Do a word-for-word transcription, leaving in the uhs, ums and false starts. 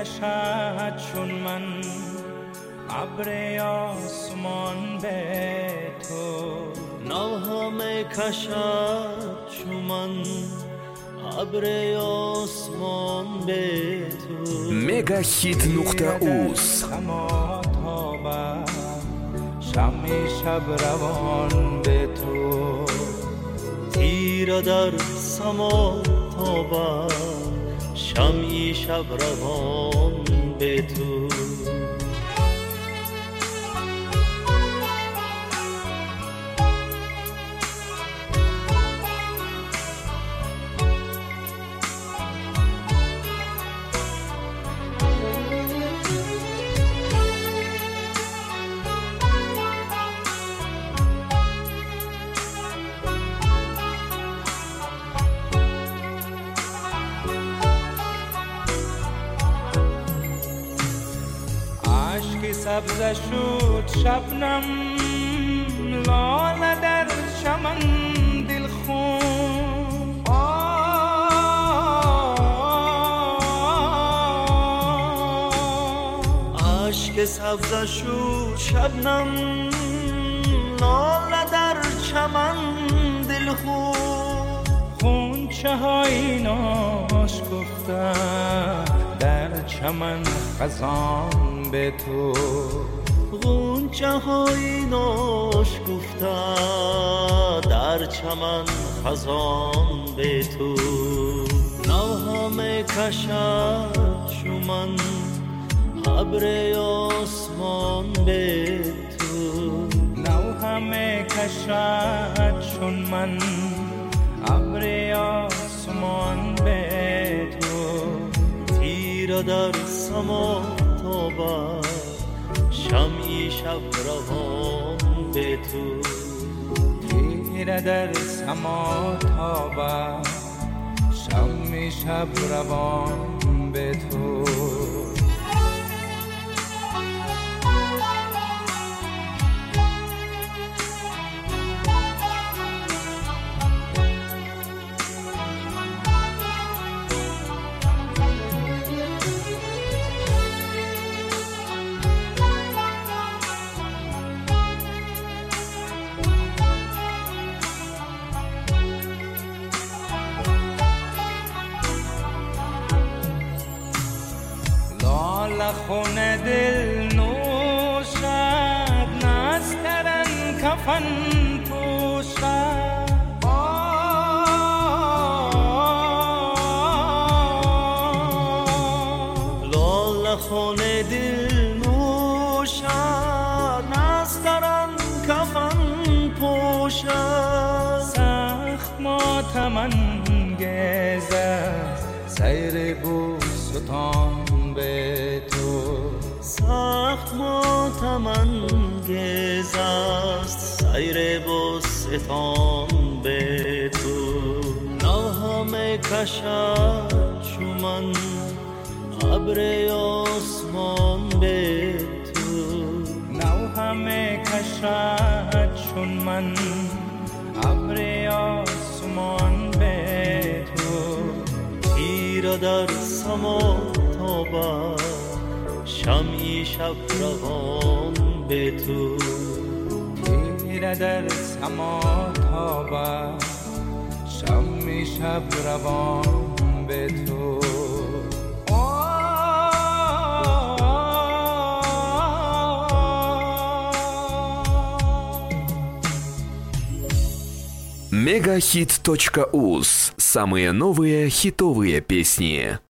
کشد چون من ابر آسمان به تو، نوها می کشد چون من ابر آسمان به تو. Megahit نقطه اوز شمی شب روان به تو، تیر در سما تابد شمی شب روان به تو. عشق سبز شد شبنم لاله در چمن دلخون، عشق سبز شد شبنم لاله در چمن دلخون. غنچه های ناشکفته در چمن خزان به تو، غنچه های ناشکفته در چمن خزان به تو. نوها می کشد چون من ابر آسمان به تو، نوها می کشد چون من ابر آسمان به تو، تیر در سما تابد شمی شب روان به تو. تیر در سما تابد شمی شب روان به تو. لاله خون دل نوشد نسترن کفن پوشد، لاله خون دل نوشد نسترن کفن پوشد. سخت ماتم انگیز است سیر بوستان به تو، سخت ماتم انگیز است سیر بوستان به تو. نوها می کشد چون من ابر آسمان به تو، نوها می کشد چون من ابر آسمان به تو، تیر در سما تابد شمی شب روان به تو. تیر در سما تابد شمی شب روان به تو. Megahit точка уз. Самые новые хитовые песни.